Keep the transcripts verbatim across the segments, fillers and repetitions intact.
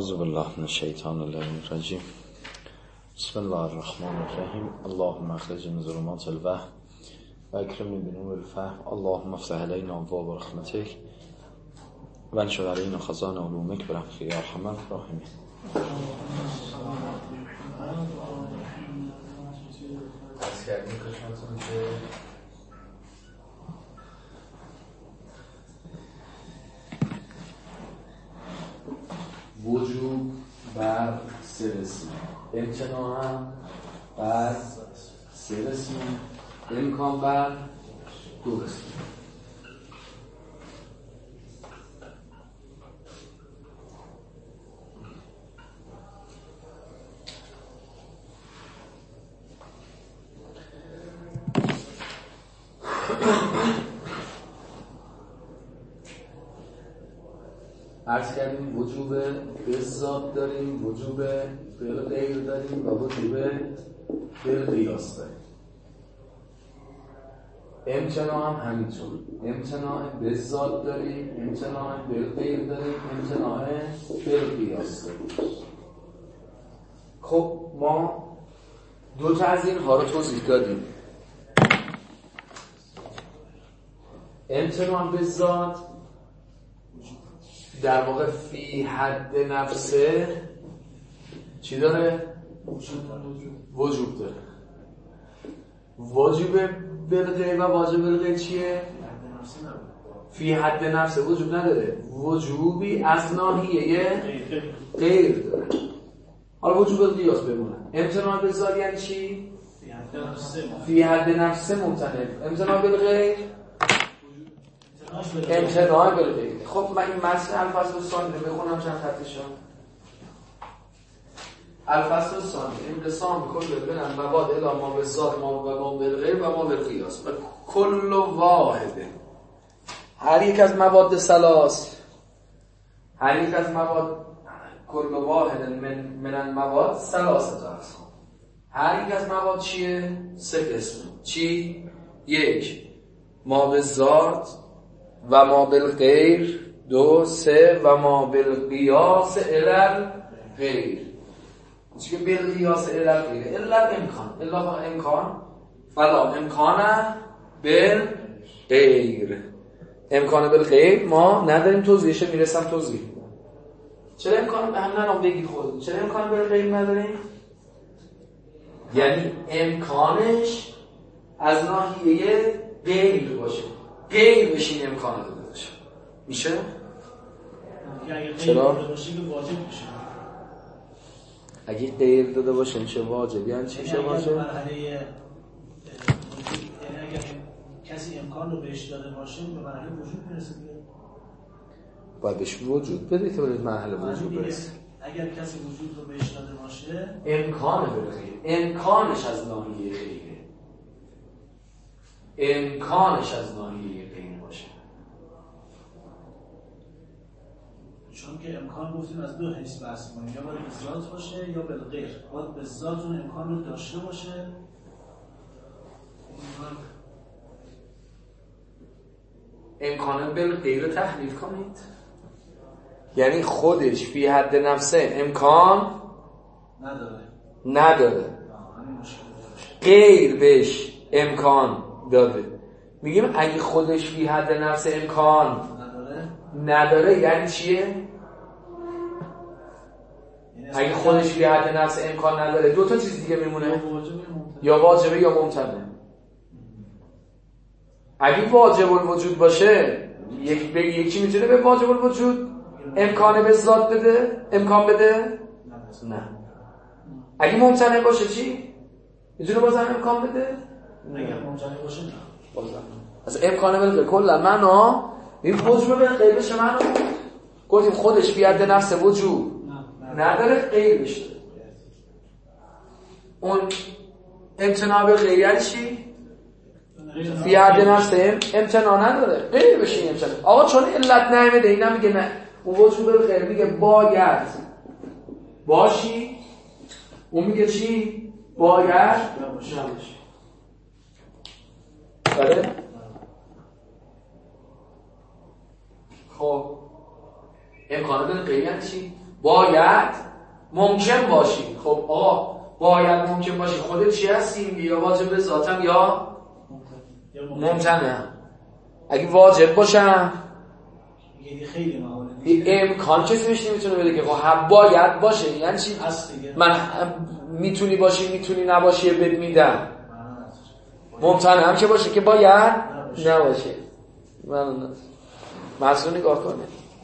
اعوذ بالله من الشیطان اللعین الرجیم. بسم الله الرحمن الرحیم. اللهم اخرجنا من ظلمات الوهم و اکرمنا بنور الفهم. اللهم افتح علینا ابواب رحمتک و انشر علینا خزائن علومک برحمتک یا ارحم الراحمین. از کردیم کشمتون که وجوب بر سه رسیم، امتناع بر سه رسیم، امکان بر دو رسیم. عرض کردیم وجوب بالذات داریم، وجوب بالغیر داریم و وجوب بالقیاس داریم. امتناع هم همینطور، امتناع بالذات داریم، امتناع بالغیر داریم، امتناع بالقیاس داریم. خب ما دو تا از اینها رو توضیح دادیم. امتناع بالذات در واقع فی حد نفسه چی داره؟ وجوب داره. وجوب بالغیر و واجب بالغیر چیه؟ فی حد نفسه وجوب نداره، وجوبی از ناحیه غیر داره. حالا وجوب بالقیاس بمونه. امتناع بالذات یعنی چی؟ فی حد نفسه ممتنع. امتناع بالغیر امتناع بالغیر. خب من این متن الفصل الثانی رو بخونم چند خطشو. الفصل الثانی این رسام کل بنم مواد الا ما بالذات ما و ما بالغیر و ما بالقیاس و کل واحده. هر یک از مواد ثلاث، هر یک از مواد کل واحد من من المواد ثلاثه اقسام. هر یک از مواد چیه؟ سه قسمه. چی؟ یک ما بالذات و ما بالغیر، دو سه و ما بالقیاس الی غیر. چی که بالقیاس الی غیر؟ الا امکان، الا امکان فلا امکان بالغیر. امکان بالغیر ما نداریم، توضیحش میرسم توضیح. چرا امکان به هم نام بگید خود؟ چرا امکان بالغیر نداریم؟ یعنی امکانش از ناحیه غیر باشه، غیر بشین امکان داده باشه. میشه؟ چرا؟ اگه غیر داده باشه میشه واجب. یعنی چی میشه واجب؟ یعنی اگر کسی امکان رو بهش داده باشه به مرحله وجود میرسه دیگه. باید بهش وجود بده که به مرحله وجود برسه. اگر کسی وجود رو بهش داده باشه امکان بالغیر، امکانش از ناحیه غیره، امکانش از ناحیه غیر باشه. چون که امکان گفتیم از دو حیث بحث کنیم، یا باید به ذات باشه یا بالغیر. باید به ذات اون امکان رو داشته باشه. امکان بالغیر رو تحلیل کنید، یعنی خودش فی حد نفسه امکان نداره نداره، غیر بهش امکان داده. میگیم اگه خودش فی حد نفسه امکان نداره نداره یعنی چیه؟ اگه خودش فی حد نفسه امکان نداره دو تا چیز دیگه میمونه، یا واجبه یا ممتنع. اگه واجب الوجود باشه یک به یکی میتونه به واجب الوجود امکان به ذات بده، امکان بده؟ نه. اگه ممتنع باشه چی؟ میتونه بازم امکان بده؟ اگر ممتنع باشه نه. بازم از امکان بالغیر کلا معنا این وجوب بالغیر بشه معنا گفتیم خودش فی حد نفس وجود نداره، غیر بشه. اون امتناع بالغیر یعنی چی؟ فی حد نفس امتناع نداره، غیر بشه امتناع. آقا چون علت نمیده اینا میگه نه. اون وجوب بالغیر میگه باید باشی، اون میگه چی؟ باید نباشی. بله؟ خب امکان بالغیر یعنی چی؟ باید ممکن باشی. خب آقا باید ممکن باشی خودت چی هستی؟ یا واجب ذاتم یا ممتنه. اگه واجب باشم خیلی محاله امکان کسی بهش نمیتونه بده که خب باید باشه. یعنی چی؟ من میتونی باشی میتونی نباشی بد میدم. ممتنه هم که باشه که باید نباشه. من محصول نگاه کنه.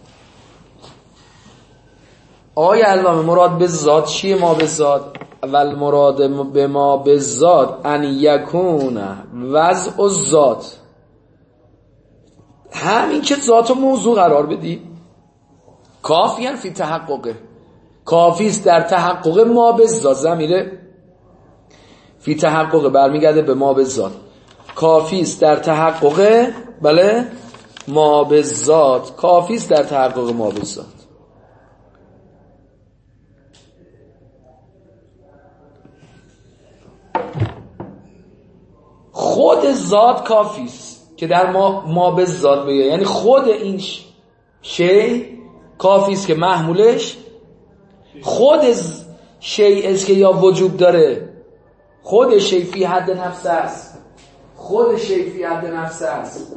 آقای علامه مراد به ذات چیه؟ ما به ذات اول مراد به ما به ذات ان یکون وضع الذات، همین که ذات و موضوع قرار بدی کافیه فی تحققه، کافی است در تحقق ما به ذات. ضمیر فی تحقق برمیگرده به ما به ذات. کافی است در تحقق بله ما به ذات، کافی است در تحقق ما به ذات. خود ذات کافی است که در ما ما به ذات بگه، یعنی خود این شی کافی است که محمولش خود شی است که یا وجود داره، خود شی فی حد نفس است، خود شی فی حد نفس است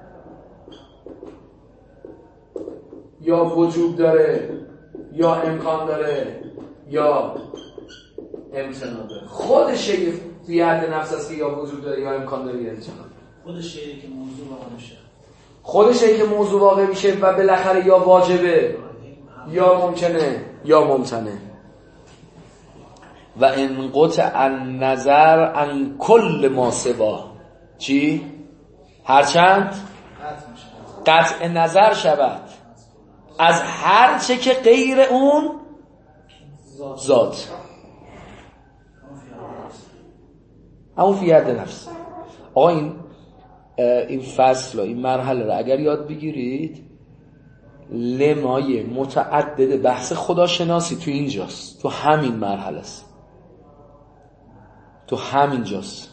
یا وجود داره یا امکان داره یا امتناع داره. خود شی فی حد نفس است که یا وجود داره یا امکان داره یا امتناع داره. خود شی که موضوع واقع میشه، خود شی که موضوع واقع میشه و بالاخره یا واجبه یا ممکنه یا ممتنه. و ان قطع النظر عن کل ما سوا چی؟ هرچند قطع نظر شود از هر چه که غیر اون ذات، همون فی حد نفس. آقا این این فصل این مرحله رو اگر یاد بگیرید لمای متعدد بحث خداشناسی تو اینجاست، تو همین مرحله است، تو همین جاست.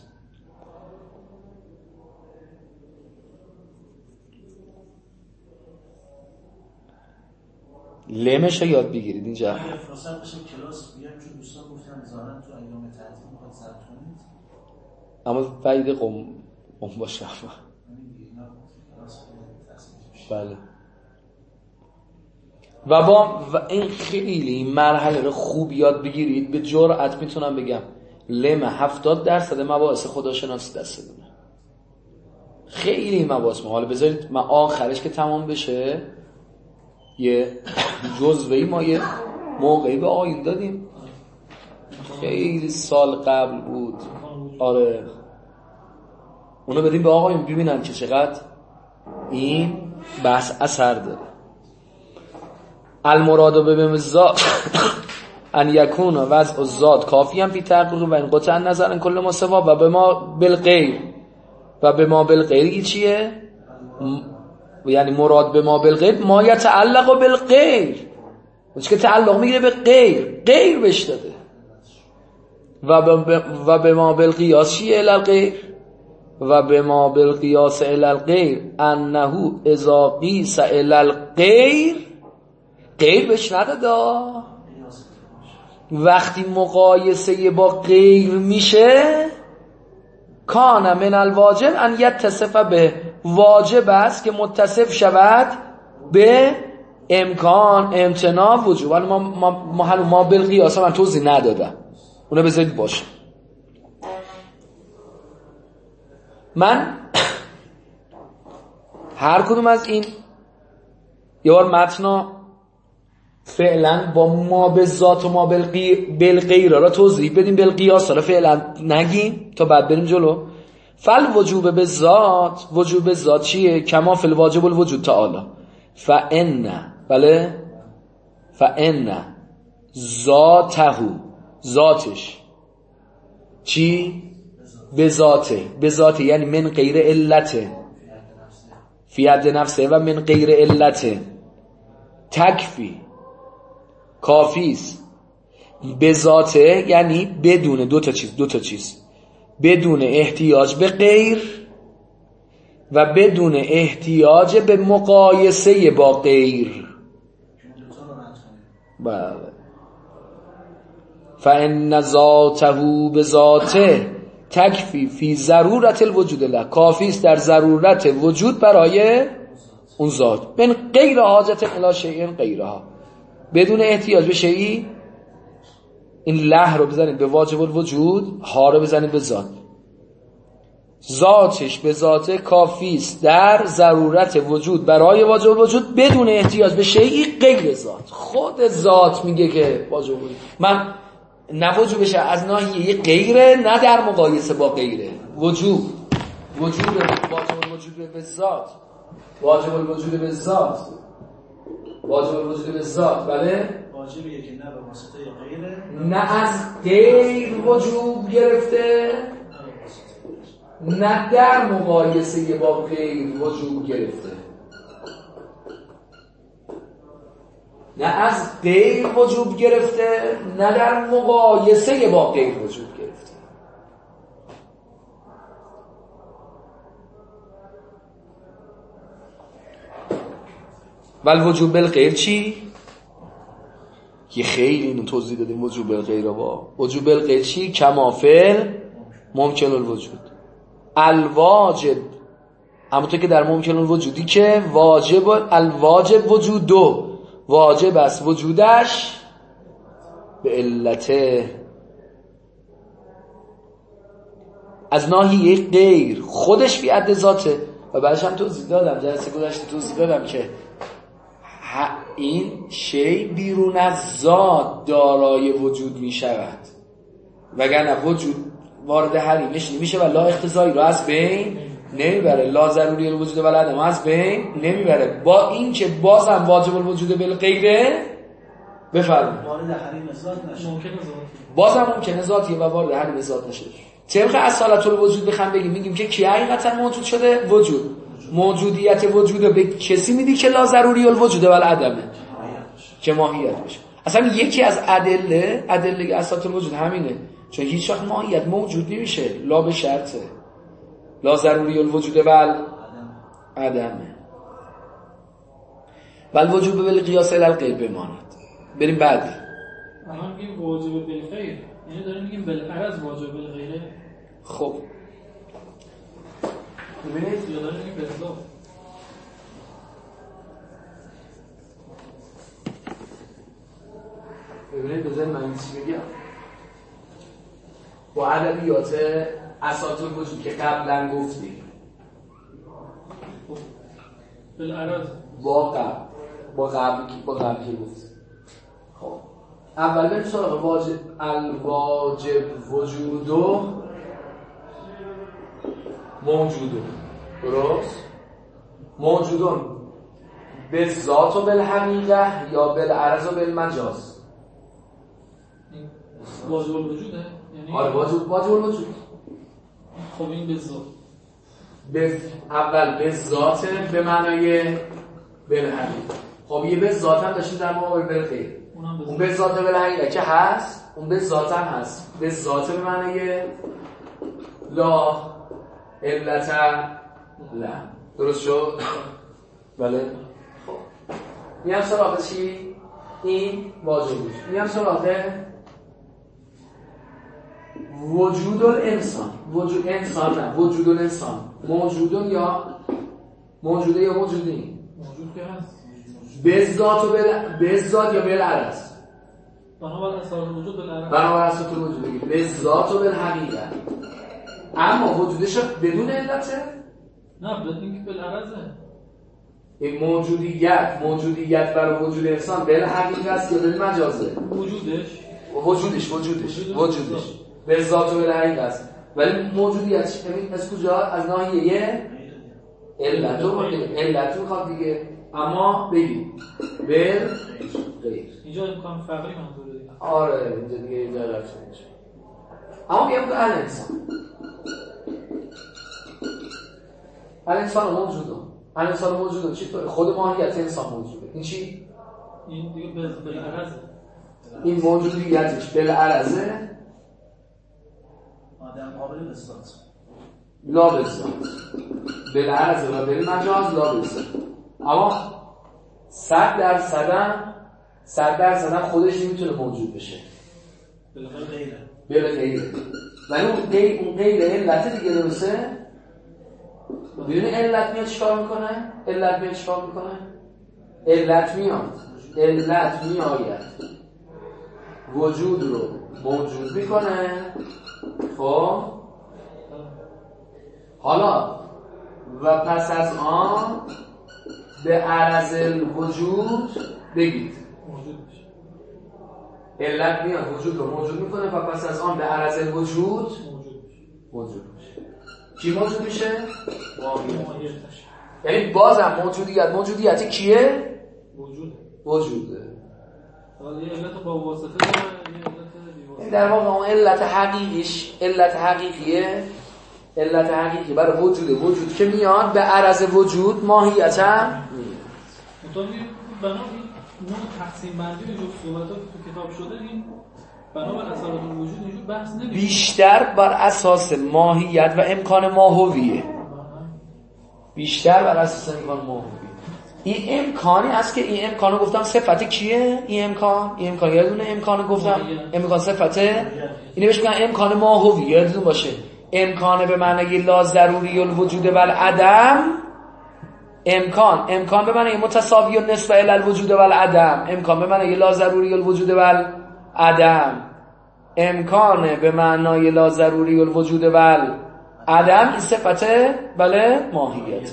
لمش رو یاد بگیرید اینجا. اگه فرصت بشه کلاس بیام چون دوستان گفتن ظاهرا تو ایام تعطیل میخواد ثبت کنید، اما بعید قم قم باشه. بله. و با و این خیلی این مرحله رو خوب یاد بگیرید. به جرئت میتونم بگم لم هفتاد درصد مباحث خداشناسی دستتونه. خیلی مباحث ما. حالا بذارید ما آخرش که تمام بشه یه جزوه‌ای ما یه موقعی به آیین دادیم، خیلی سال قبل بود. آره اونو بدیم به آقایون ببینن که چقدر این بحث اثر داره. المراد به ذات ان یکون وضع الذات کافی هم فی تحقق و ان قطع النظر ان کل ما سوا و به ما بالغیر. و به ما بالغیر چیه؟ یعنی مراد به ما بالغیر ما یتعلق بالغیر، اون که تعلق میگیره به غیر، غیر بهش داده. و به و به ما بالقیاس چیه؟ الغیر. و به ما بالقیاس الغیر انه اذا قیس الغیر، غیر بهش نداده. وقتی مقایسه با غیر میشه کان من الواجب ان یتصف به، واجب است که متصف شود به امکان امتناع وجوب. ولی ما ما ما, ما بالقیاس من توضیح ندادم، اونو بذارید باشه. من هر کدوم از این یه بار متنا فعلا با ما به ذات و ما بالغیر را توضیح بدیم، بالقیاس را فعلا نگیم تا بعد بریم جلو. فل وجوب به ذات، وجوب به ذات چیه؟ کما فل واجب الوجود تعالی. فان بله فان ذاته، ذاتش چی؟ به ذاته، به ذاته یعنی من غیر علته فی حد نفسه و من غیر علته تکفی، کافی است. به ذاته یعنی بدون دو تا چیز، دو تا چیز بدون احتیاج به غیر و بدون احتیاج به مقایسه با غیر. بله. فإن ذاته بذاته تکفی فی ضرورت الوجود له، کافی است در ضرورت وجود برای اون ذات. من غیر حاجت الی شیء غیرها، بدون احتیاج به شیئی. این له رو بزنید به واجب الوجود، ها رو بزنید به ذات. ذاتش به ذاته کافی است در ضرورت وجود برای واجب الوجود بدون احتیاج به شیئی غیر ذات. خود ذات میگه که واجب الوجود من نوجود بشه از ناحیه غیره، نه در مقایسه با غیره. وجود وجود واجب الوجود به ذات، واجب الوجود به ذات، واجب الوجود به ذات. بله واجبیه که نه به واسطه غیره، نه از غیر وجود گرفته، نه در مقایسه با غیر وجود گرفته. نه از غیر وجود گرفته، نه در مقایسه با غیر وجود گرفته. ولی وجود بالغیر چی؟ که خیلی اینو توضیح دادیم. وجود بالغیر با وجود بالغیر چی؟ کمافل ممکن الوجود الواجب، همونطور که در ممکن الوجودی که واجب الواجب وجود دو واجب است وجودش به علت از ناحیه غیر خودش فی حد ذاته. و بعدش هم توضیح دادم، جلسه گذشته توضیح دادم که این شی بیرون از ذات دارای وجود می شود، وگرنه وجود وارد حریمش نمیشه و لا اقتضایی رو از بین نمیبره، لا ضروری الوجود و العدم از بین نمیبره. با این که بازم واجب الوجود بالغیره بفرمایید وارد حریم ذات نشه، ممکنه بازم ممکنه ذاتیه و وارد حریم ذات نشه. طبق اصالت الوجود بخوام بگیم میگیم که کی حقیقتا موجود شده؟ وجود. موجودیت وجود به کسی میدی که لا ضروری الوجود و العدمه، که ماهیت بشه. اصلا یکی از ادله ادله اصالت الوجود همینه، چون هیچ وقت ماهیت موجود نمیشه لا به شرطه، لا ضروری الوجود و العدمه. بل وجود بالقیاس الی الغیر بماند. بریم بعدی. ما میگیم واجب بالغیر، یعنی داریم میگیم بالعرض واجب بالغیره. خب ببینید یا داریم میگیم بالذات. ببینید بذارید من چی میگم. با ادبیات اساطیر الوجود که قبلا گفتیم بالعرض با قبل با قبل با قبل که گفتیم. خب اول بریم سراغ واجب الواجب وجودو موجودون. درست؟ موجودون به ذات و بالحقیقه یا بالعرض و بالمجاز؟ واجب الوجوده، یعنی آره واجب واجب الوجود. خب این به ذات به اول به ذات به معنای بالحقیقه. خب یه به ذات هم داشتیم در مقابل بالغیر، اون به ذات بالحقیقه که هست، اون به ذات هم هست. به ذات به معنای لا علت لا. درست شد؟ بله. خب میام سراغ چی؟ این واجب بود. میام سراغ وجود الانسان. وجود انسان نه، وجود الانسان. موجودون یا موجوده یا موجودی؟ موجود که هست. به ذات و بل به ذات یا بالعرض؟ بنابر اساس وجود بالعرض. بنابر اساس وجود بگیم به ذات و بالحقیقه. اما وجودش بدون علته؟ نه بدون اینکه بالعرضه. این موجودیت موجودیت برای وجود انسان بالحقیقه است یا بالمجازه؟ وجودش وجودش وجودش وجودش به ذات و بالحقیقه است. ولی موجودیتش ببین از کجا؟ از ناحیه علت و علت میخواد دیگه. اما بگیم بل غیر. اینجا امکان فقری منظوره دیگه. آره اینجا دیگه اینجا رفت میشه. اما میگم که الانسان الانسان موجوده. الانسان موجوده چی طوره؟ خود ماهیت انسان موجوده. این چی؟ این دیگه بالعرضه. این موجودیتش بالعرضه. آدم قابل اثبات لا بالذات. بالعرضه و بالمجاز لا بالذات. اما صد درصد صد درصد هم خودش نمیتونه موجود بشه بالاخره غیره بله غیره ولی اون غیر اون غیر علت دیگه درسته؟ ببینید علت میاد چیکار میکنه؟ علت میاد چیکار میکنه؟ علت میاد علت میآید وجود رو موجود میکنه. خب حالا و پس از آن به عرض الوجود بگید موجود میشه. علت میاد وجود رو موجود میکنه و پس از آن به عرض الوجود موجود میشه. موجود میشه. چی موجود میشه؟ واقعیت. واقعیتش. یعنی بازم موجودیت موجودیت کیه؟ وجود. وجوده. حالا یه علت با واسطه داره یه علت بی واسطه. در واقع اون علت حقیقیش علت حقیقیه علت حقیقی برای وجود وجود که میاد به عرض وجود ماهیتا مطابق بنا این نوع تقسیم بندی و جور صحبتات تو کتاب شده این بنا بر اثرات وجود اینجور بحث نمیشه بیشتر بر اساس ماهیت و امکان ماهویه بیشتر بر اساس امکان ماهویه. این امکانی است که این امکانو گفتم صفت کیه؟ این امکان این امکان یادونه امکانو گفتم امکان صفته اینو بهش میگن امکان ماهوی. یادتون باشه امکان به معنی لا ضروری الوجود و العدم امکان امکان به معنی متساوی نسبه الی الوجود و العدم امکان به معنی لا ضروری الوجود و العدم امکان به معنی لا ضروری الوجود و العدم این صفته بله ماهیت.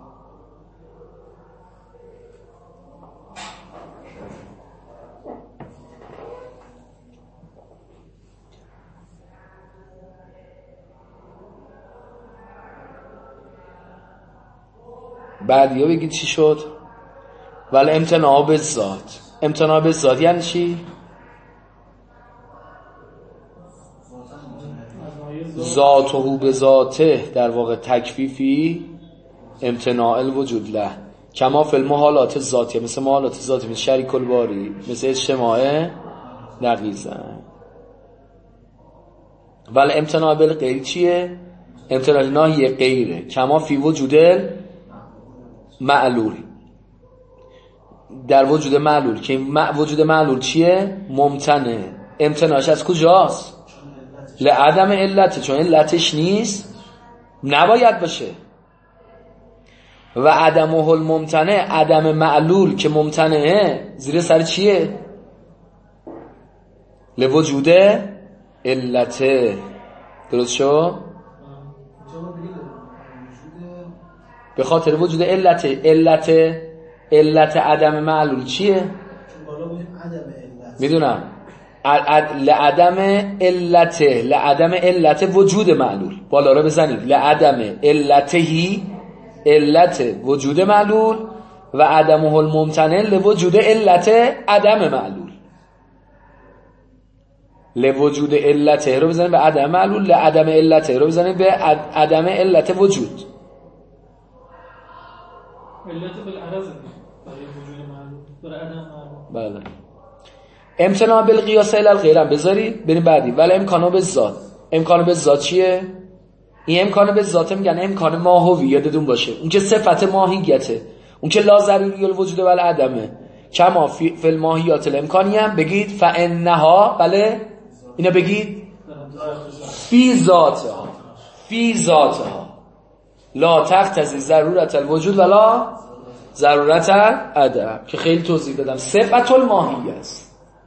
بعد یا بگید چی شد؟ ولی امتناع به ذات. امتناع به ذات یعنی چی؟ ذاته به ذاته در واقع تکفیفی امتناع الوجود له کما فی المحالات ذاتیه مثل محالات ذاتی مثل شریک الباری مثل اجتماع نقیضه. ولی امتناع بالغیر چیه؟ امتناع ناهی غیره کما فی وجود معلول در وجود معلول که وجود معلول چیه؟ ممتنع. امتناعش از کجاست؟ لعدم علت چون علتش نیست نباید باشه و عدمه الممتنع عدم معلول که ممتنعه زیر سر چیه؟ لوجود علت. درست شد؟ به خاطر وجود علت علت علت عدم معلول چیه؟ میدونم لعدم علت لعدم علت وجود معلول بالا را بزنید لعدم علتهی علت وجود معلول و عدمه الممتنع لوجود علت عدم معلول. لوجود علته رو بزنید به عدم معلول لعدم علته رو بزنید به عدم علت وجود. علت بالعرض برای وجود معلوم برای عدم معلوم. بله امتناع بالقیاس الی الغیر بذارید بریم بعدی. ولی امکانو به ذات امکانو به ذات چیه؟ این امکانو به ذات میگن امکان ماهوی. یادتون باشه اون که صفت ماهیته اون که لا ضروری الوجود و العدمه کما فی الماهیات الامکانی هم بگید فانها بله اینا بگید فی ذاتها فی ذاتها لا تقتضی ضرورت الوجود ولا ضرورت العدم که خیلی توضیح دادم صفت الماهی است.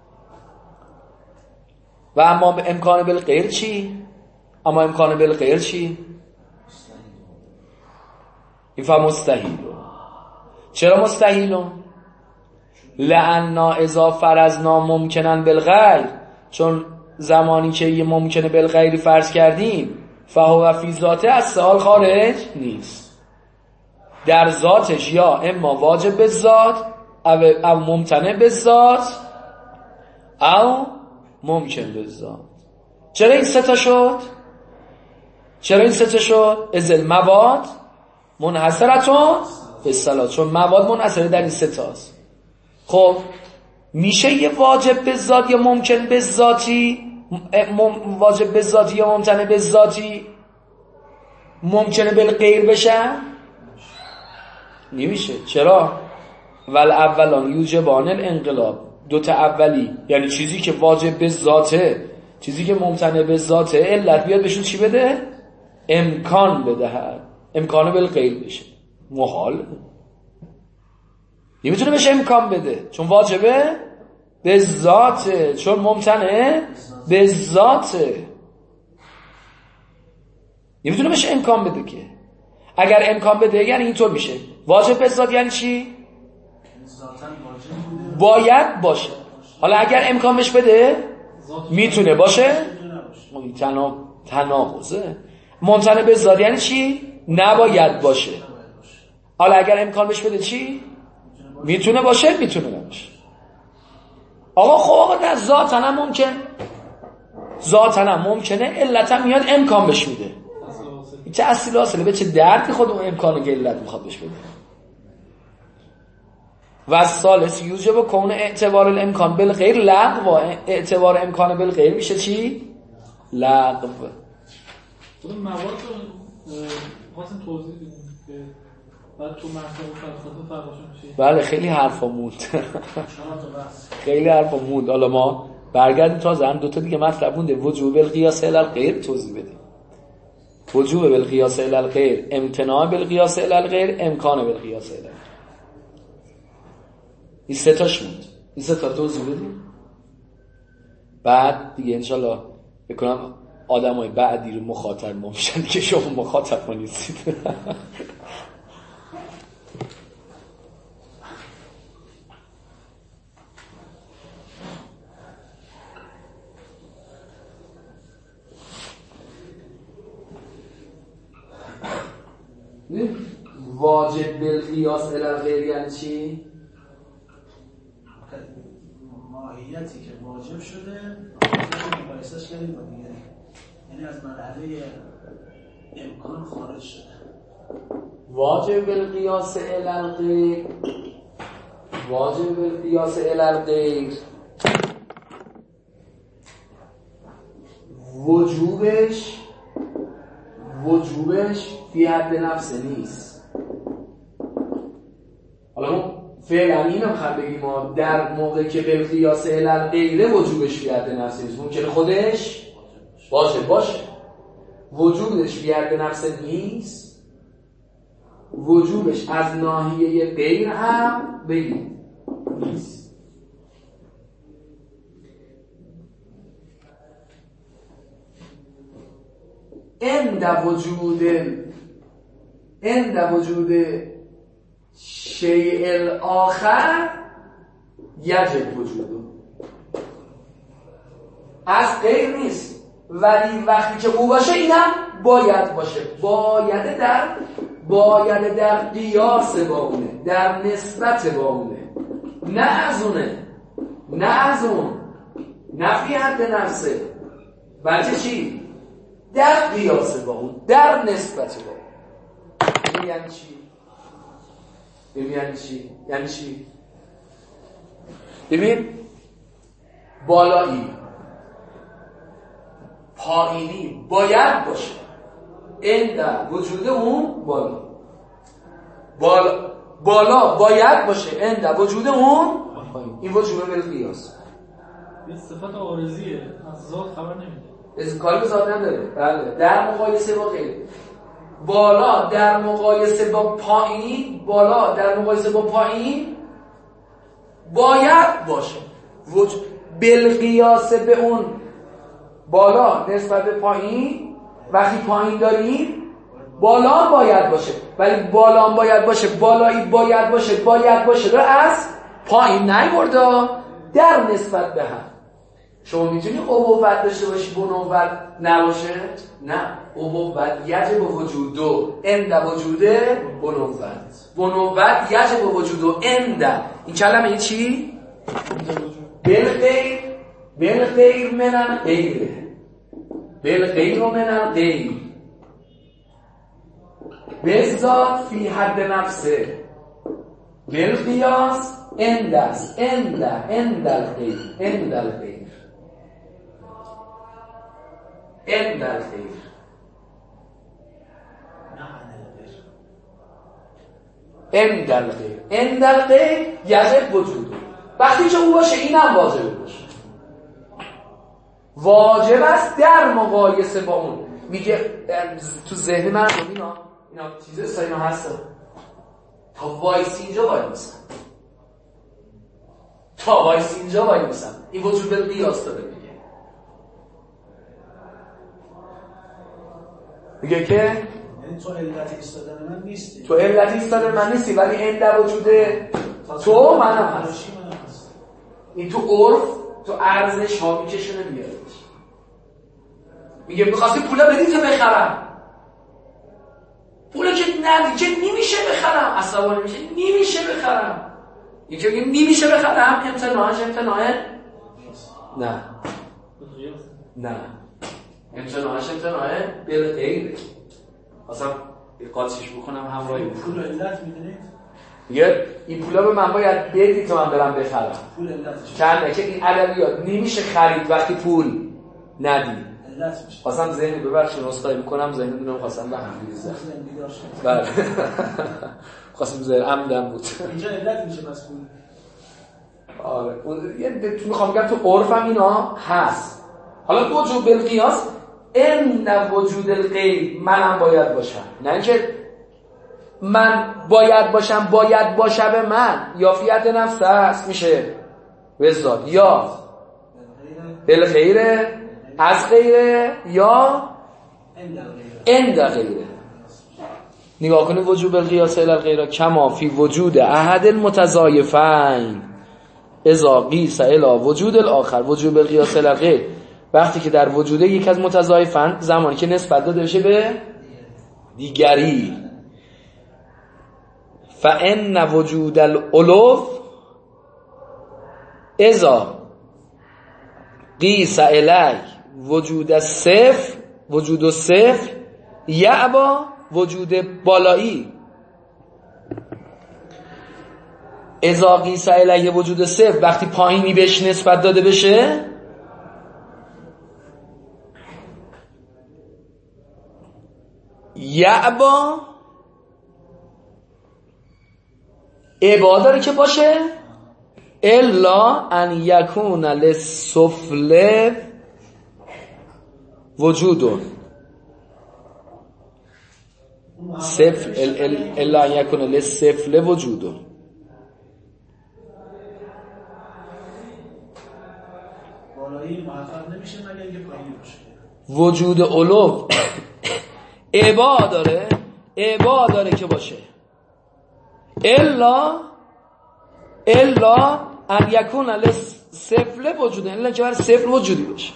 و اما امکان بالغیر چی؟ اما امکان بالغیر چی؟ این فهم مستحیل. چرا مستحیل؟ لأننا اذا فرضنا ممکنن بالغیر چون زمانی که یه ممکنه بالغیری فرض کردیم فهو فی ذاته از سؤال خارج نیست. در ذاتش یا اما واجب به ذات او, او ممتنع به ذات او ممکن به ذات. چرا این سه تا شد؟ چرا این سه تا شد؟ از المواد منحصرتون به الصلات چون مواد منحصره در این سه تاست. خب میشه یه واجب به ذات یا ممکن به ذاتی واجب به ذاتی یا ممتنع به ذاتی ممکنه بالغیر بشه؟ نمیشه. چرا؟ ول اولان یوجبان الانقلاب دوتا اولی یعنی چیزی که واجب به ذاته، چیزی که ممتنع به ذاته، علت بیاد بهشون چی بده؟ امکان بدهد. امکان بالغیر بشه، محال نمیتونه بشه امکان بده، چون واجبه به ذاته، چون ممتنع به ذاته، نمیتونه بشه امکان بده که. اگر امکان بده یعنی اینطور میشه واجب به ذات یعنی چی؟ باید باشه. حالا اگر امکان بهش بده میتونه باشه، تنا تناقضه. ممتنع به ذات یعنی چی؟ نباید باشه. حالا اگر امکان بهش بده چی؟ میتونه باشه، میتونه نباشه. آقا خب آقا در ذاتن هم ممکن، ذاتن هم ممکنه، علت میاد امکان بهش میده. چه اصیل حاصله به چه دردی خود اون امکان که علت میخواد بهش بده. و ثالث یوجب کون اعتبار الامکان بالغیر لغو. اعتبار امکان بالغیر میشه چی؟ لغو. خود مواد رو خواستم توضیح بدیم که بعد تو مرتبه فلسفه فرقشون چیه؟ بله خیلی حرفا موند. خیلی حرفا موند. حالا ما برگردیم تا زن دو تا دیگه مطلب مونده. وجوب القیاس الی الغیر توضیح بدیم. وجوب بالقیاس الی الغیر، امتناع بالقیاس الی الغیر، امکان بالقیاس الی الغیر. این سه تاش موند. این سه تا توضیح بدیم. بعد دیگه انشالله بکنم آدمای بعدی رو مخاطب ما میشن که شما مخاطب ما نیستید. واجب بالقیاس الی الغیر یعنی چی؟ ماهیتی که واجب شده مقایسه‌اش کردیم با دیگه، یعنی از مرحله امکان خارج شده. واجب بالقیاس الی الغیر، واجب بالقیاس الی الغیر وجوبش وجوبش فی حد نفس نیست. حالا ما فعلا اینو میخوام بگیم ما در موقع که بالقیاس الی الغیر وجوبش فی حد نفس نیست، ممکنه خودش باشه باشه وجوبش فی حد نفس نیست، وجوبش از ناحیه غیر هم بگیم نیست. عند وجود عند وجود شیء الاخر یجب وجوده، از غیر نیست ولی وقتی که او باشه اینم باید باشه. باید در باید در قیاس با اونه، در نسبت با اونه، نه از اونه، نه از اون، نه فی حد نفسه، بلکه چی؟ در قیاس با اون، در نسبت با اون. یعنی چی؟ یعنی چی؟ یعنی چی؟ ببین بالایی پایینی باید باشه عند وجود اون بالا. بالا بالا باید باشه عند وجود اون پایین. این وجوبه بالقیاس. این صفت عارضیه، از ذات خبر نمیده. از کاری به ذات نداره. بله در مقایسه با غیر. بالا در مقایسه با پایین، بالا در مقایسه با پایین باید باشه. وجود بالقیاس به اون بالا نسبت به پایین، وقتی پایین داریم بالا باید باشه، ولی بالا باید باشه، بالایی باید باشه، باید باشه رو از پایین نیورده در نسبت به هم. شما میتونی ابوت داشته باشی بنوت نباشه؟ نه، ابوت یجب وجودو عند وجوده بنوت، بنوت یجب وجودو عند. این کلمه این چی؟ بالغیر بالغیر من الغیر، بالغیر من الغیر بالذات فی حد نفسه، بالقیاس عند است، عند عند الغیر، عند الغیر، عند الغیر، عند الغیر، عند الغیر یجب وجوده. وقتی که او باشه اینم واجبه باشه. واجب است در مقایسه با اون. میگه تو ذهن من اینا اینا چیزا اینا هست. تا وایس اینجا وای میسن. تا وایس اینجا وای میسن. این وجود قیاس داره میگه. میگه که یعنی تو علت ایستادن من نیستی. تو علت ایستادن من نیستی ولی عند وجود تو منم هست. این تو عرف تو ارزش ها میکشونه میاره. میگه میخواستی پولا بدی تا بخرم. پولا که ندی که نمیشه بخرم. عصبانی میشه نمیشه بخرم. یکی میگه نمیشه بخرم امتناعش امتناعه نه نه امتناعش امتناعه بالغیره. اصلا قاطیش بکنم همراهی پول علت میدونید؟ میگه این پولا به من باید بدی تا من برم بخرم. پول علتش چنده که این ادبیات نمیشه خرید وقتی پول ندی. علت میشه. خواستم ذهنی ببخشید نسخه میکنم ذهنی دونم خواستم به هم بریزم. بله. خواستم ذهن عمدم بود. اینجا علت میشه بس پول. آره. یه میخوام بگم تو عرفم اینا هست. حالا وجود بالقیاس ان وجود الغیر منم باید باشم. نه اینکه من باید باشم باید باشه به من یافیت نفس است میشه وزاد یا بالغیره از غیره یا اند غیره. نگاه کنید وجوب القیاس الی الغیره کما فی وجود احد المتضایفین اذا قیس الی وجود الاخر. وجوب القیاس الی الغیر وقتی که در وجود یک از متضایفن زمانی که نسبت داده بشه به دیگری. فان وجود الالو اذا قیس الی وجود الصفر وجود الصفر یعبا وجود بالایی. اذا قیس الی وجود صفر وقتی پایینی بهش نسبت داده بشه یعبا عبا داره که باشه الا ان یکون للسفل وجود صفر الا ان یکون للسفل وجود. بالایی محقق نمیشه مگر اینکه پایینی باشه. وجود علو عبا داره عبا داره که باشه الا الا ان یکون للسفل وجود الا که برای صفر وجودی باشه.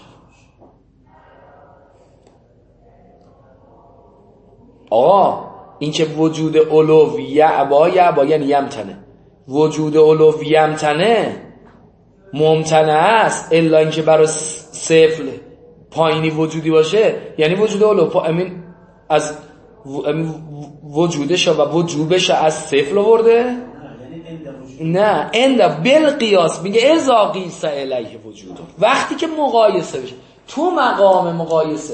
آقا این که وجود علو یعبا یعبا یعنی یمتنه. وجود علو یمتنه ممتنه است الا اینکه برای صفر پایینی وجودی باشه یعنی وجود علو پا امین از وجودش و وجوبش از صفر آورده. نه اند بالقیاس میگه اذا قیس الیه وجود وقتی که مقایسه بشه تو مقام مقایسه.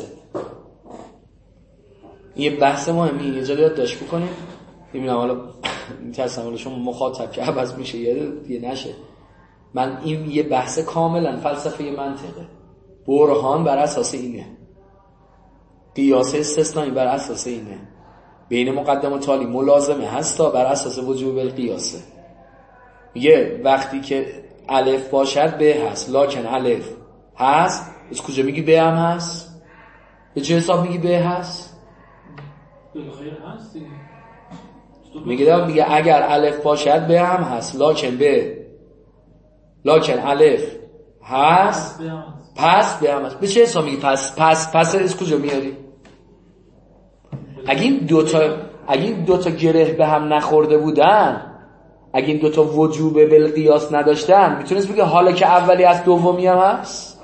یه بحث مهمی یه جا یادداشت بکنیم ببینم حالا میترسم حالا شما مخاطب که عوض میشه یه نشه. من این یه بحث کاملا فلسفه منطقه. برهان بر اساس اینه قیاس استثنایی بر اساس اینه بین مقدم و تالی ملازمه هستا بر اساس وجوب القیاسه. میگه وقتی که الف باشد به هست لکن الف هست از کجا میگی به هم هست؟ به چه حساب میگی به هست؟ میگه میگه اگر الف باشد به هم هست لکن به لکن الف هست پس به هم هست. به چه حساب میگی پس پس پس از کجا میاری؟ اگه این دوتا اگه این دوتا گره به هم نخورده بودن اگه این دوتا وجوب بالقیاس نداشتن میتونست بگه حالا که اولی از دومی هم هست.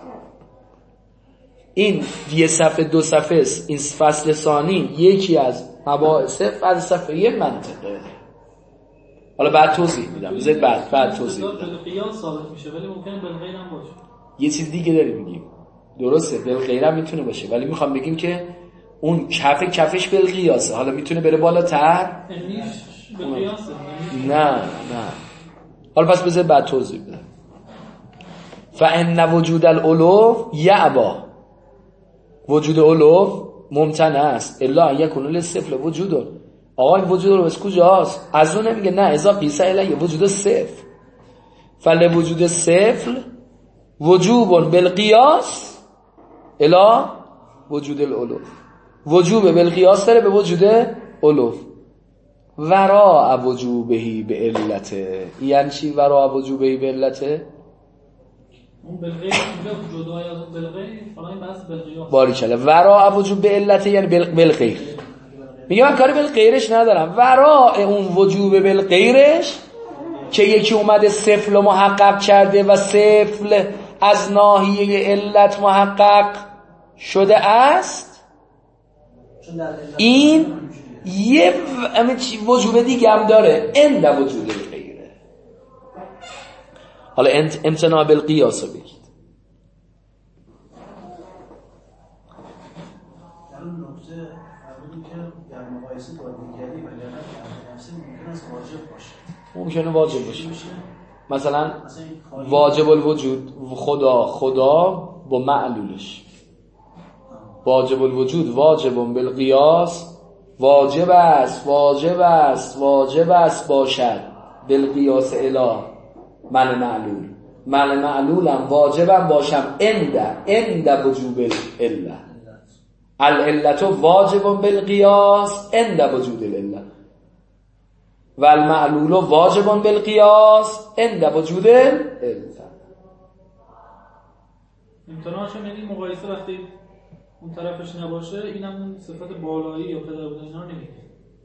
این یه صفحه دو صفحه است. این فصل ثانی یکی از مباحث فلسفه یه منطقه. حالا بعد توضیح میدم بذارید بعد بعد توضیح میدم. بالقیاس ثابت میشه ولی ممکنه بالغیر هم باشه. یه چیز دیگه داریم میگیم درسته بالغیر هم میتونه باشه ولی میخوام بگیم که اون کف کفش بالقیاسه. حالا میتونه بره بالاتر بالقیاسه نه نه حالا پس بذار بعد توضیح بدم. فان وجود الالو یعبا، وجود الو ممتنع است الا ان یکون للصفر وجود. آقا این وجود الو کجاست؟ از اون نمیگه نه اذا قیس الیه وجود صفر. فل وجود صفر وجوب بالقیاس الا وجود الالو، وجوب بالقیاس داره به وجود الو. وراء وجوبهی به علته، یعنی چی وراء وجوبهی به علته؟ اون بالغیر اونجا جدای از اون بالغیر فلان بس بالقیاس. باریکلا. وراء وجوب به علته یعنی بالغیر. میگه من کاری بالغیرش ندارم، وراء اون وجوب بالغیرش که یکی اومده صفر محقق کرده و صفر از ناحیه علت محقق شده است، این یه وجوب دیگه هم داره، اند وجود غیره. حالا امتناع بالقیاس رو بگید. در اون نقطه فرمودیم که در مقایسه با دیگری و یا در نفسی ممکن است واجب باشه. ممکنه واجب باشه. مثلا واجب الوجود خدا، خدا با معلولش. واجب الوجود واجب بالقیاس، واجب است واجب است واجب است باشد بالقیاس الی من معلول، من معلولم واجبم باشم اند اند وجوب الا العلت واجب بالقیاس اند وجود الا و المعلول واجب بالقیاس اند وجود الا. امتناعش یعنی مقایسه وقتی اون طرفش نباشه، اینم اون صفت بالایی یا پدر بودن اینا نمیگه.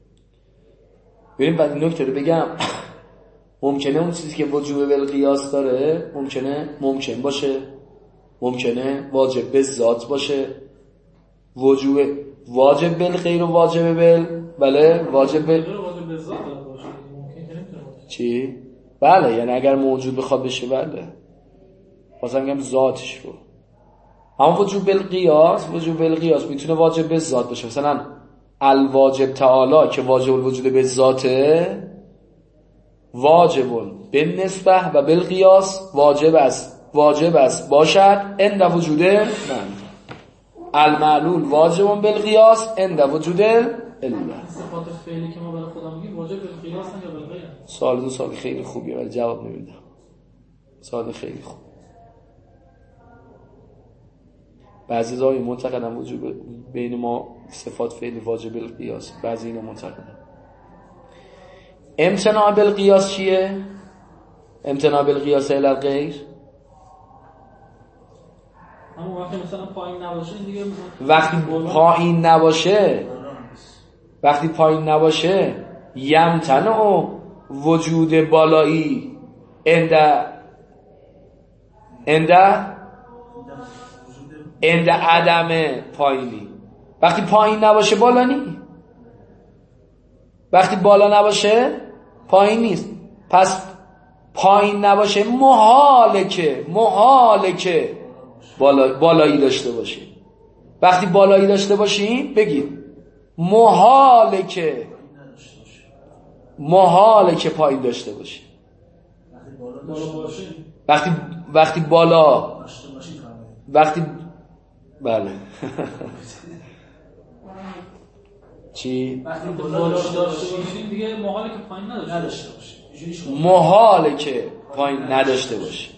ببین بعد نکته رو بگم، ممکنه اون چیزی که وجوب بالقیاس داره ممکنه ممکن باشه، ممکنه واجب به ذات باشه، وجوب واجب بالغیر و واجب بال بله واجب بال واجب به ذات باشه ممکنه نمیتونه باشه. چی؟ بله یعنی اگر موجود بخواد بشه بله واسه میگم ذاتش رو. اما وجوب بالقیاس وجوب بالقیاس میتونه واجب به ذات باشه، مثلا الواجب تعالی که واجب الوجود به ذاته واجب بالنسبه و بالقیاس واجب است واجب است باشد عند وجود من. المعلول واجب بالقیاس عند وجود الا. صفات فعلی که ما برای خدا میگیم واجب بالقیاس یا بالغیر؟ سوال دو سال خیلی خوبیه ولی جواب نمیدم. سوال خیلی خوب. بعضی زاوی معتقدن وجوب بین ما صفات فعلی واجب بالقیاس، بعضی اینا معتقدن. امتناع بالقیاس چیه؟ امتناع بالقیاس الی الغیر. اما وقتی مثلا پایین نباشه دیگه وقتی پایین نباشه وقتی پایین نباشه یمتنع وجود بالایی اند اند اند عدم پایینی. وقتی پایین نباشه بالا نی، وقتی بالا نباشه پایین نیست. پس پایین نباشه محاله که محاله که بالا بالایی داشته باشه. وقتی بالایی داشته باشیم بگید محاله که محاله که پایین داشته باشه. وقتی وقتی بالا وقتی بله چی؟ وقتی بالا داشته باشیم دیگه محاله که پایین نداشته باشه. محاله که پایین نداشته باشه.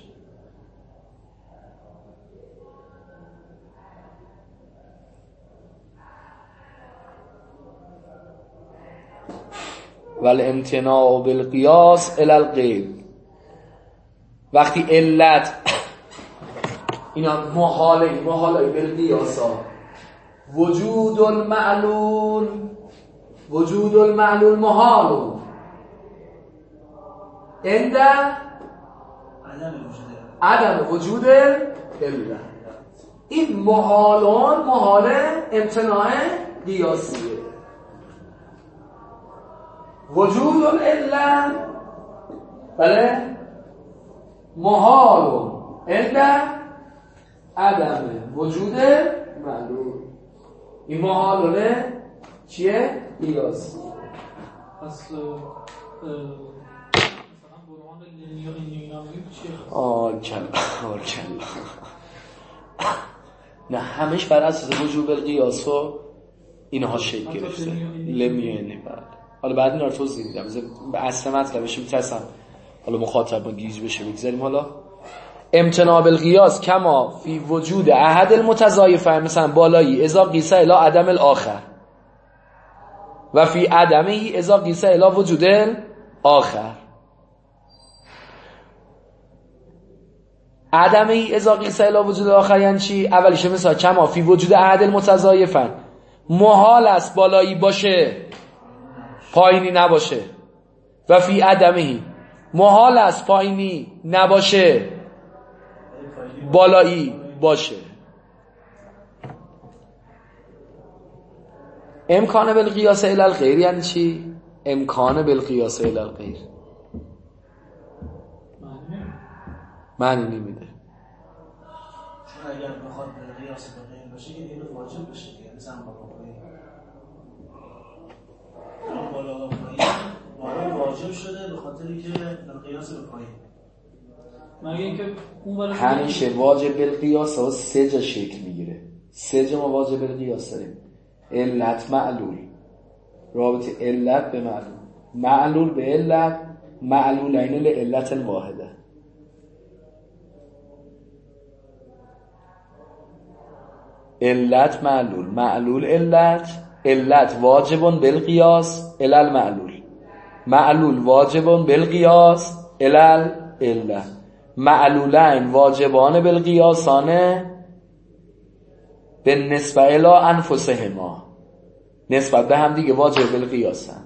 والامتناع بالقیاس الی الغیر. وقتی علت اینا محاله محاله بالقیاس ها وجود المعلول وجود المعلول محال عند عدم وجود علت. این محالون محال امتناع قیاسیه. وجود العلت بله محال عند عدم وجود معلول. این محالونه چیه؟ قیاسی. پس مثلا برهان لینیو اینو میگیم آه کلا آه کلا نه همش بر اساس وجوب القیاس و اینها شکل گرفته لمیونه. بعد حالا بعد اینا رو توضیح میدم به اصل مطلبش میترسم حالا مخاطب ما گیج بشه. بگذاریم حالا امتناع القیاس کما فی وجود احد المتضایفین، مثلا بالایی اذا قیس الی عدم الاخر و فی عدمه اذا قیس الی وجود الاخر. عدمه اذا قیس الی وجود الاخر یعنی چی؟ اولیش مثلا کما فی وجود احد المتضایفین، محال است بالایی باشه پایینی نباشه، و فی عدمه محال است پایینی نباشه بالایی باشه. امکان بالقیاس الی الغیر یعنی چی؟ امکان بالقیاس الی الغیر معنی نمیده. چون اگر بخواد قیاس به غیر باشه که این واجب بشه دیگه، مثلا بالا بالا پایین واجب شده به خاطری که قیاس به پایین. مگه اینکه اون همیشه واجب بالقیاس ها سه جا شکل میگیره. سه جا ما واجب بالقیاس داریم: علت، معلول، رابطه علت به معلول، معلول به علت، معلولین لعلت واحده. علت معلول، معلول علت، علت واجب بالقیاس الی المعلول، معلول واجب بالقیاس الی العلت، معلولین واجبان بالقیاسانه به نسبت الی انفسهما، نسبت به هم دیگه واجب بالقیاسن.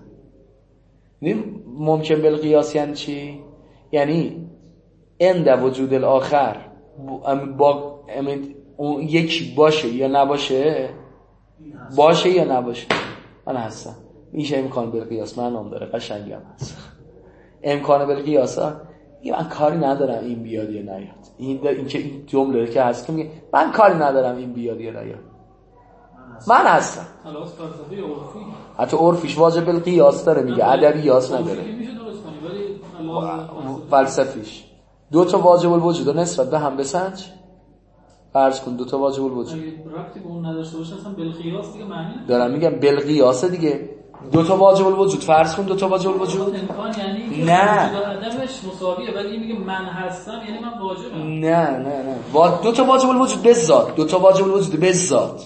ممکن بالقیاس یعنی چی؟ یعنی عند وجود الاخر با اون یکی باشه یا نباشه، باشه یا نباشه، من هستم. میشه امکان بالقیاس، من نام داره، قشنگی هم هست. امکان بالقیاس ها میگه من کاری ندارم این بیاد یا نیاد. این این که این جمله که هست که میگه من کاری ندارم این بیاد یا نیاد، من هستم. خلاص فلسفه عرفی، حتی عرفیش واجب بالقیاس داره، میگه ادبیات نداره. میشه درست کنی ولی فلسفیش دو تا واجب الوجود نسبت به هم بسنج. فرض کن دو تا واجب الوجود ربطی به اون نداشته باشه اصلا بالقیاس دیگه معنی دارم. میگم بالقیاس دیگه دو تا واجب الوجود فرض کن، دو تا واجب الوجود امکان یعنی که نه وجود آدمش مساویه، ولی این میگه من هستم یعنی من واجبم. نه نه نه وا... دو تا واجب الوجود به ذات، دو تا واجب الوجود به ذات.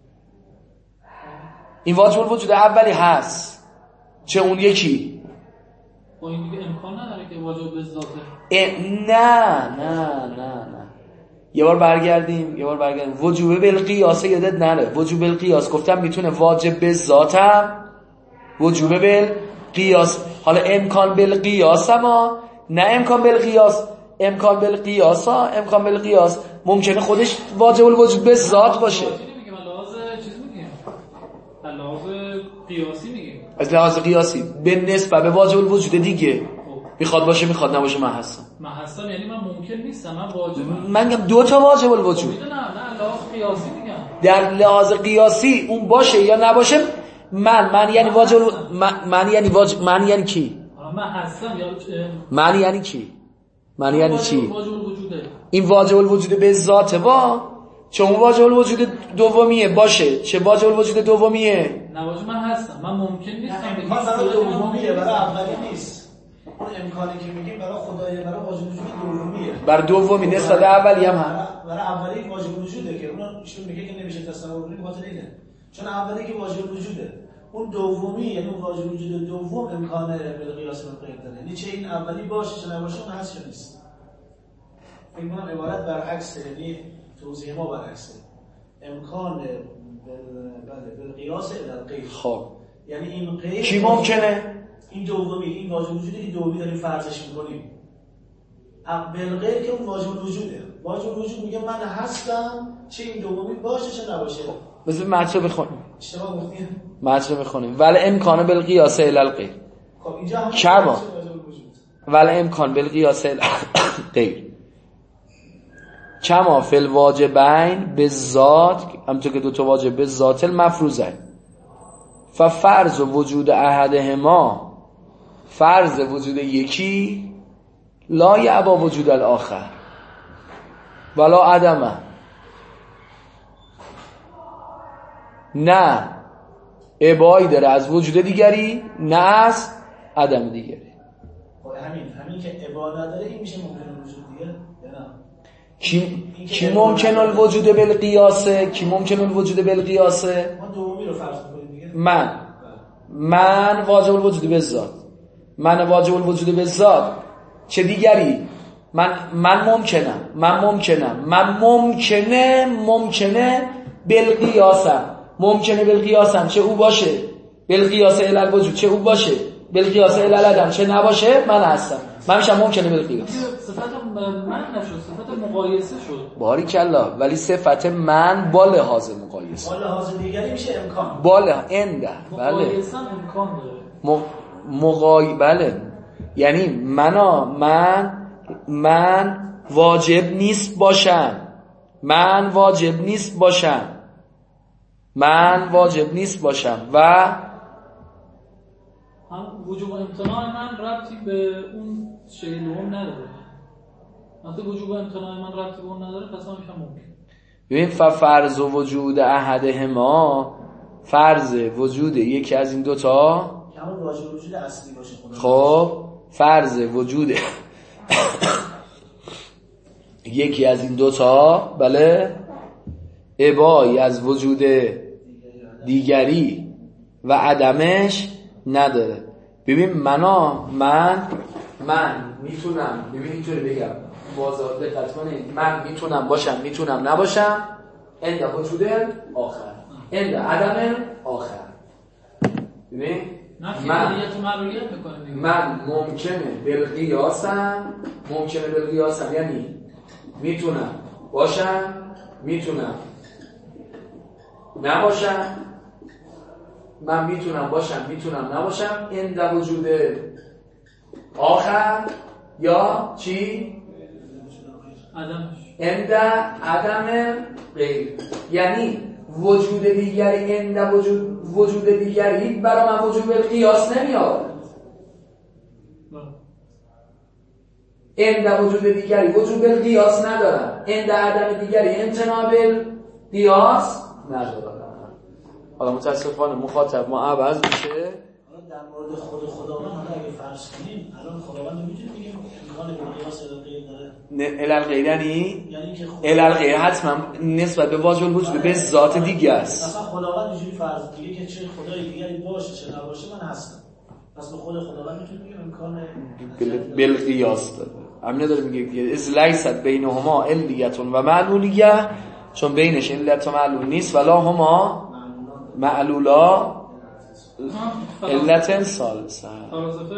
این واجب الوجود اولی هست، چه اون یکی با این دیگه امکان نداره که واجب به ذاته. نه نه نه نه یه بار برگردیم یه بار برگردیم وجوب بالقیاس یادت نره. وجوب بالقیاس گفتم میتونه واجب به ذاتم، وجوب بالقیاس. حالا امکان بالقیاس اما نه امکان بالقیاس، امکان بالقیاس ها امکان بالقیاس ممکنه خودش واجب الوجود به ذات باشه. میگم لحاظ چیز میگیم، لحاظ قیاسی میگیم، از لحاظ قیاسی به نسبت به واجب الوجود دیگه میخواد باشه میخواد نباشه من هستم. من هستم یعنی من ممکن نیستم، من واجبم. من میگم دو تا واجب الوجود. نه نه لحاظ قیاسی میگم. در لحاظ قیاسی اون باشه یا نباشه من من یعنی واجب من, من یعنی واجب من یعنی کی؟ من هستم یا من یعنی کی؟ من یعنی چی؟ واجب الوجوده. این واجب الوجود به ذات با چون واجب الوجود دومیه باشه، چه واجب الوجود دومیه؟ نباشه من هستم، من ممکن نیستم بگم برای دومیه، برای اولی نیست. اون امکانی که میگیم برای خدای برای واجب وجود دومیه، برای دومی نسبت اولی هم هم برای اولی واجب وجوده که اون ایشون میگه که نمیشه تصور کنی، بخاطر اینه چون اولی که واجب وجوده، اون دومی یعنی اون واجب وجود دوم امکان بالقیاس غیر داره. یعنی چه این اولی باشه چه نباشه اون هست یا نیست. فکر کنم عبارت برعکسه، یعنی توضیح ما برعکسه. امکان بله بالقیاس الی الغیر. خب یعنی این غیر کی ممکنه؟ این دومی، این واجب وجودی که دومی داریم فرضش می‌کنیم. بالغیر که اون واجب وجوده. واجب وجود میگه من هستم چه این دومی باشه چه نباشه. بذار مطلب بخونیم. اشتباه گفتیم. مطلب بخونیم. ولی امکان بالقیاس الی الغیر. خب اینجا هم کما ولی امکان بالقیاس الی الغیر کما فی الواجبین بالذات، همونطور که دو تا واجب به ذات المفروضه. ففرض وجود احدهما، فرض وجود یکی لا یعبا وجود الاخر ولا عدمه، نه ابایی داره از وجود دیگری نه از عدم دیگری. همین همین که ابا نداره این میشه ممکن الوجود دیگه یا نه؟ کی کی ممکن الوجود بالقیاسه؟ کی ممکن الوجود بالقیاسه؟ ما دومی رو فرض می‌کنیم دیگه. من من واجب الوجود به ذات، من واجب الوجود به ذات چه دیگری؟ من من ممکنم من ممکنم من ممکنه ممکنه بالقیاسم ممکنه بالقیاسم چه او باشه، بالقیاس الی الوجود چه او باشه، بالقیاس الی العدم چه نباشه، من هستم. من میشم ممکنه بالقیاس. صفت من نشد، صفت مقایسه شد. باریکلا. ولی صفت من با لحاظ مقایسه، با لحاظ دیگری میشه امکان، با لحاظ انده. بله مقایسه امکان داره. م... مقای بله یعنی منا من من واجب نیست باشم، من واجب نیست باشم من واجب نیست باشم و هم وجوب و امتناع من ربطی به اون شیء دوم نداره. وقتی وجوب و امتناع من ربطی به اون نداره پس هم میشه ممکن. ببین فرض وجود احدهما، فرض وجود یکی از این دوتا همون واجب وجود اصلی باشه. خب فرض وجود یکی از این دوتا بله ابایی از وجود دیگری و عدمش نداره. ببین منا من من میتونم، ببین اینطوری بگم واضح دقت کنید، من میتونم باشم میتونم نباشم عند وجود آخر عند عدم آخر. ببین من معلولیت میکنه، من ممکنه بالقیاسم ممکنه بالقیاسم یعنی میتونم باشم میتونم نباشم، من میتونم باشم میتونم نباشم عند وجود آخر یا چی؟ عدمش عند عدم غیر. یعنی وجود دیگری عند وجود وجود دیگری برای من وجود بالقیاس نمیاد، عند وجود دیگری وجود بالقیاس ندارم، عند عدم دیگری امتناع بالقیاس ندارم. حالا متاسفانه مخاطب ما عوض میشه. حالا در مورد خود خداوند حالا اگه فرض کنیم الان خداوند میتونه بگیم امکان بالقیاس الی غیر داره، نه الی غیر یعنی یعنی که خود الی غیر حتما نسبت به واجب الوجود به ذات دیگه است. مثلا خداوند اینجوری فرض میگه که چه خدای دیگری باشه چه نباشه من هستم، پس به خود خداوند میتونه بگیم امکان بالقیاس داره. همین داره میگه از لیست بینهما علیت و معلولیه، چون بینش علت و معلول نیست ولا هما معلولا علت ثالثه. فلاسفه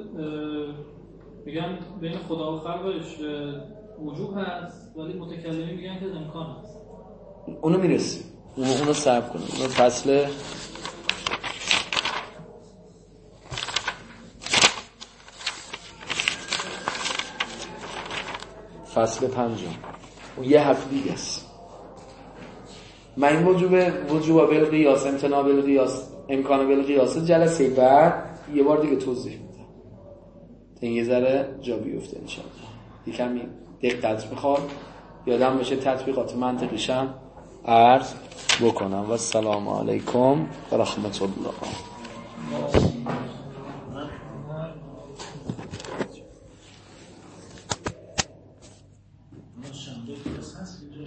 میگن بین خدا و خلقش وجوب هست ولی متکلمی میگن که امکان هست. اونو میرسیم اونو, اونو صبر کنیم. اونو فصل فصل پنجم اون یه هفته دیگه است. من این وجوب وجوب بالقیاس امتناع بالقیاس امکان بالقیاس جلسه بعد یه بار دیگه توضیح میدم تا این یه ذره جا بیفته انشاءالله. یکم دقت میخواد یادم بشه تطبیقات منطقیشم عرض بکنم. و السلام علیکم و رحمت الله.